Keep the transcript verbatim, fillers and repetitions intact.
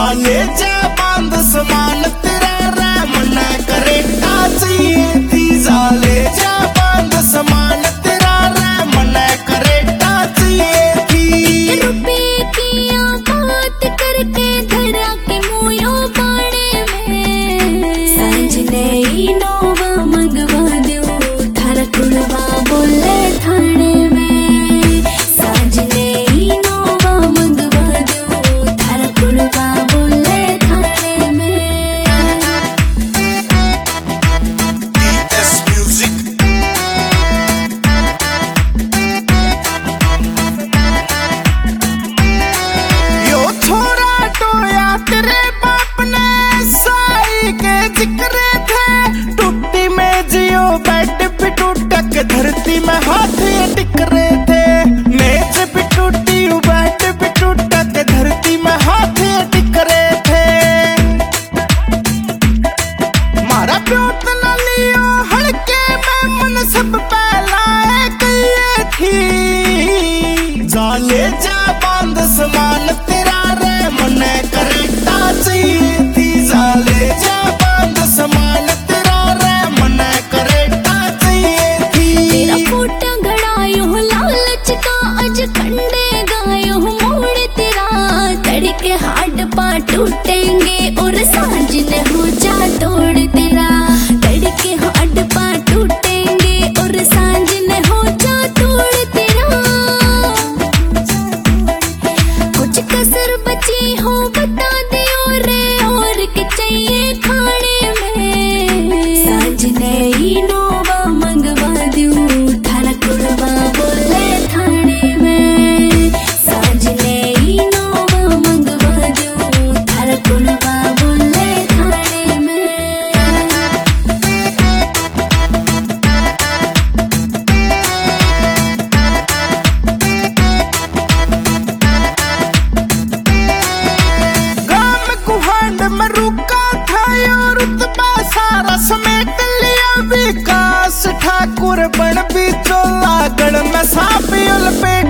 जाले जा बांध समान तेरा रे मना करे चाहिए थी जाले जा बांध समान तेरा रे मना करे चाहिए थी रुपए की बात करके धरा के मोयो बाड़े में सांझने इनोवा मंगवा दो थारा कुड़वा बोले थाने में सांझने इनोवा मंगवा दो थारा कुड़वा बोले थाने में। यो छोरा टोया तेरे बाप ने साई के जिक्र थे टूटी में जियो बेड पे टूटक धरती में हाथ टिक रहे थे मेज पे टूटी बेड पे टूटक धरती में हाथ टिक रहे थे मारा प्योत न लियो हड़के में मन सब पहलाए गई थी जाले जा बांध समान तेरा रे मने करे चाहिए थी जाले जा बांध समान तेरा रे मने करे चाहिए थी तेरा फोटा गड़ायो लालच का अज खंडे गायो मोड़ तेरा तड़के हाड पा टूटेंगे और सांझ ने हो जा तोड़ तेरा तड़के हाड पा टूटेंगे और सांझ ने हो जा तोड़ तेरा कुछ कसर बची हो बता दियो रे और के चाहिए खाने में सांझ ने इनोवा मंगवा दूं थारा कुड़वा बोले थाने में सांझ ने इनोवा मंगवा दूं थारा कुड़वा बोले थाने में। गाम गुहांड में रुका था यो रुतबा सारा समेट लिया विकास ठाकुर बन भी चोला गढ़ में सांप उलपेट